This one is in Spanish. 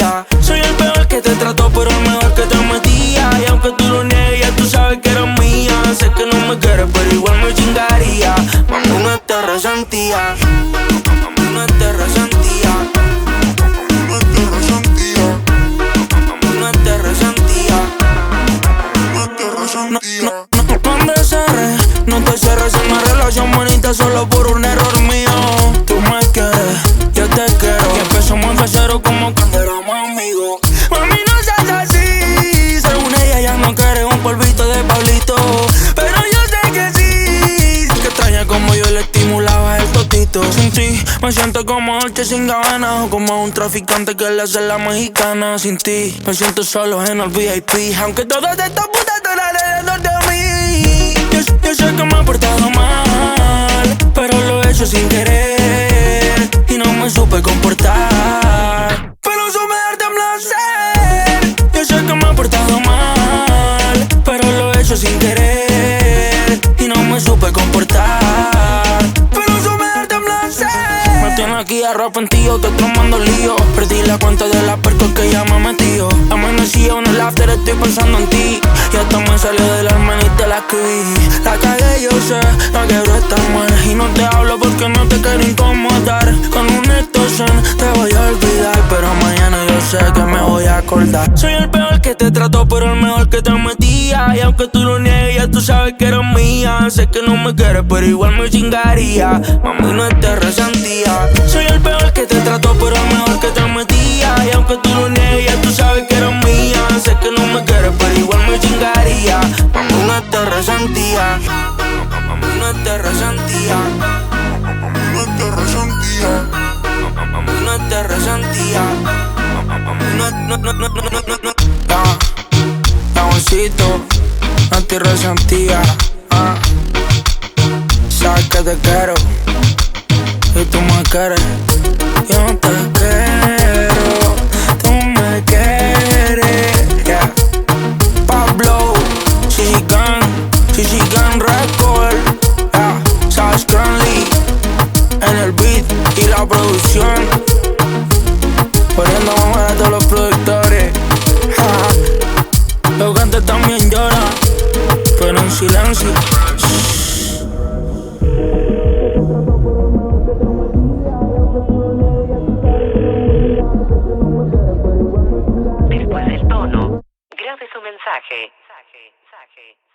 cesantía. Soy el peor que te trató, pero el mejor que te metía. Y aunque tú lo niegues, ya tú sabes que eres mía. Sé que no me quieres, pero igual me chingaría. Mami, no te resentía. Mami, no te resentía. No te resentía. No te resentía. No te resentía. No me cerres, no te cierres en una relación bonita solo por un error mío. Tú me quieres, yo te quiero. Y empezamos de cero como cuando éramos amigos. Mami, no seas así. Según ella ya no quiere un polvito de Pablito, pero yo sé que sí. Que extraña como yo le estimulaba el totito. Sin ti me siento como Dolce sin Gabbana, o como un traficante que le hace la mexicana. Sin ti me siento solo en el VIP, aunque todas estas putas están alrededor de mí. Yo sé que me he portado mal, pero lo he hecho sin querer y no me supe comportar. Pero supe darte placer. Yo sé que me he portado mal, pero lo he hecho sin querer y no me supe comportar. Pero supe darte placer. Me tienes aquí arrepentido, te tomando lío. Perdí la cuenta de las percos que ya me metió. Amanecí en el after, estoy pensando en ti. Y hasta me salió del alma y te la escribí. La cagué, yo sé, la quiero estar mal. Y no te hablo porque no te quiero incomodar. Con un extorsión te voy a olvidar, pero mañana yo sé que me voy a acordar. Soy el peor que te trató, pero el mejor que te metía. Y aunque tú lo niegues, ya tú sabes que eres mía. Sé que no me quieres, pero igual me chingaría. Mami, no te resentía. Soy el peor que te trató, pero el mejor que te metía. Y aunque tú lo niegues, ya tú sabes que eres mía. Sé que no me quieres, pero igual me chingaría. Mami, no te resentía. Mami, no te resentía. Mami, no te resentía. Mami, no te resentía. Mami, no. Amorcito, no te resentía. Sabes que te quiero y tú me quieres. Yo no te quiero, tú me quieres. Yeah. Pablo, Chichigan Record. Yeah. Sabes Cranley en el beat y la producción. Poniendo mamá a todos los productores. Los cantantes también lloran, pero en silencio. Después del tono, grabe su mensaje.